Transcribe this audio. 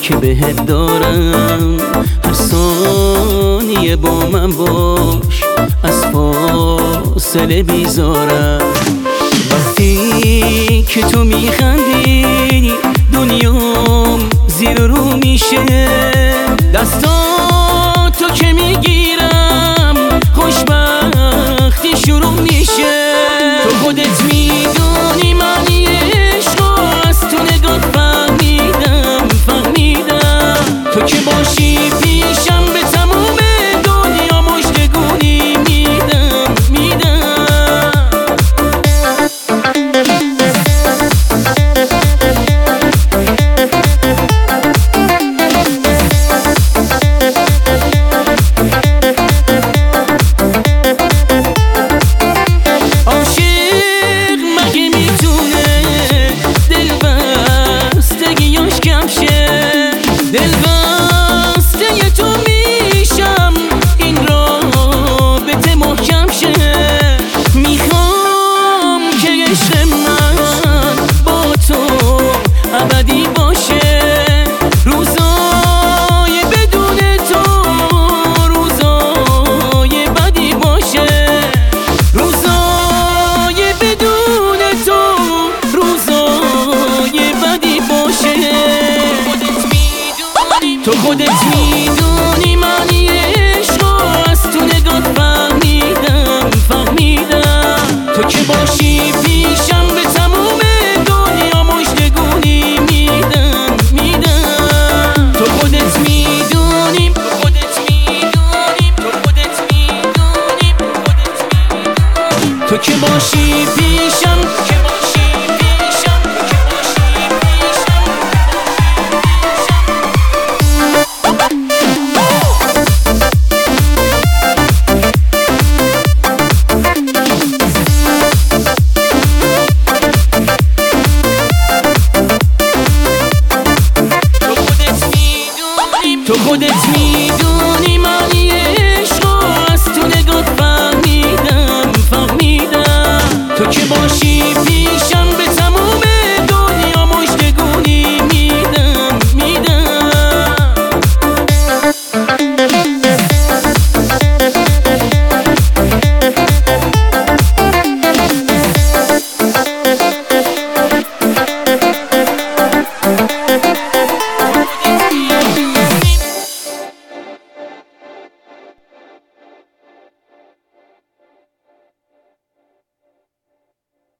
که بهت دارم. هر ثانیه با من باش، از فاصله بیزارم. وقتی که تو میخندی دنیام زیر رو میشه. دستاتو که میگیرم خوشبختی شروع میشه. تو خودت میدونی معنی عشقو، از تو نگات فهمیدم. تو که باشی پیشم به تموم دنیا مژدگونی میدم. عاشق مگه میتونه دلبستگیاش کم شه؟ دلبسته تو میشم این رابطه محکم شه. میخوام که عشق من با تو ابدی باشه. روزای بدون تو روزای بدی باشه. روزای بدون تو روزای بدی باشه. تو خودت میدونی معنی عشقو، از تو نگات فهمیدم. تو که باشی پیشم به تموم دنیا مژدگونی میدم. تو خودت میدونی تو که باشی پیشم. تو خودت میدونی معنی